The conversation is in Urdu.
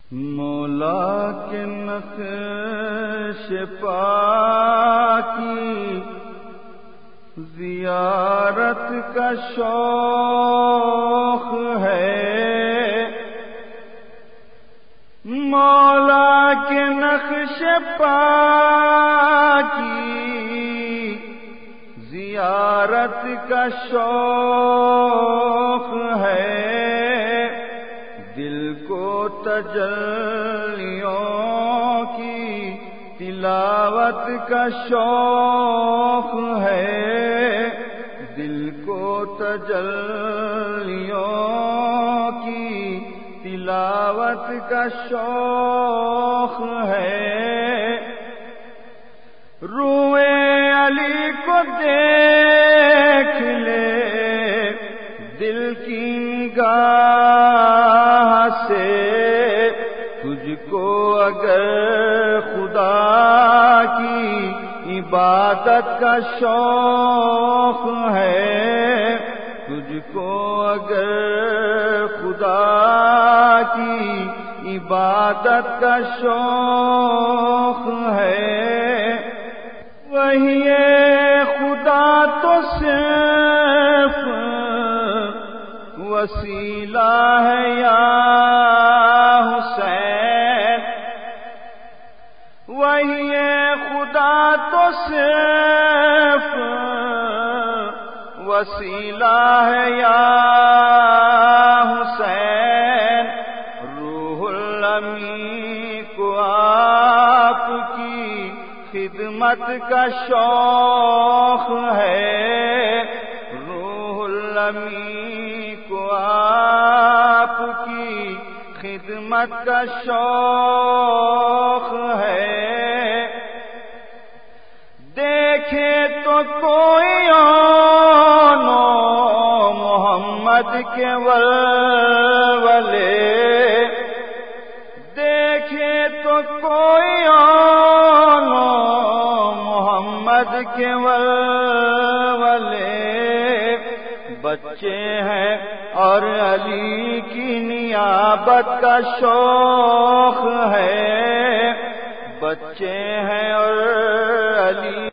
مولا کے نقش پا کی زیارت کا شوق ہے، مولا کے نقش پا کی زیارت کا شوق ہے، دل کو تجلیوں کی تلاوت کا شوق ہے، دل کو تجلیوں کی تلاوت کا شوق ہے، روئے علی کو دیکھ لے دل کی نگاہ سے، تجھ کو اگر خدا کی عبادت کا شوق ہے، تجھ کو اگر خدا کی عبادت کا شوق ہے، وہی خدا تو صرف وسیلہ ہے یا حسین، وہی خدا تو صرف وسیلہ ہے یا حسین، روح الامین کو آپ کی خدمت کا شوق ہے، روح الامین کو آپ کی خدمت کا شوق ہے، دیکھے تو کوئی محمد کے ولولے، دیکھے تو کوئی محمد کے ولولے، بچے ہیں اور علی کی نیابت کا شوق ہے، بچے ہیں اور علی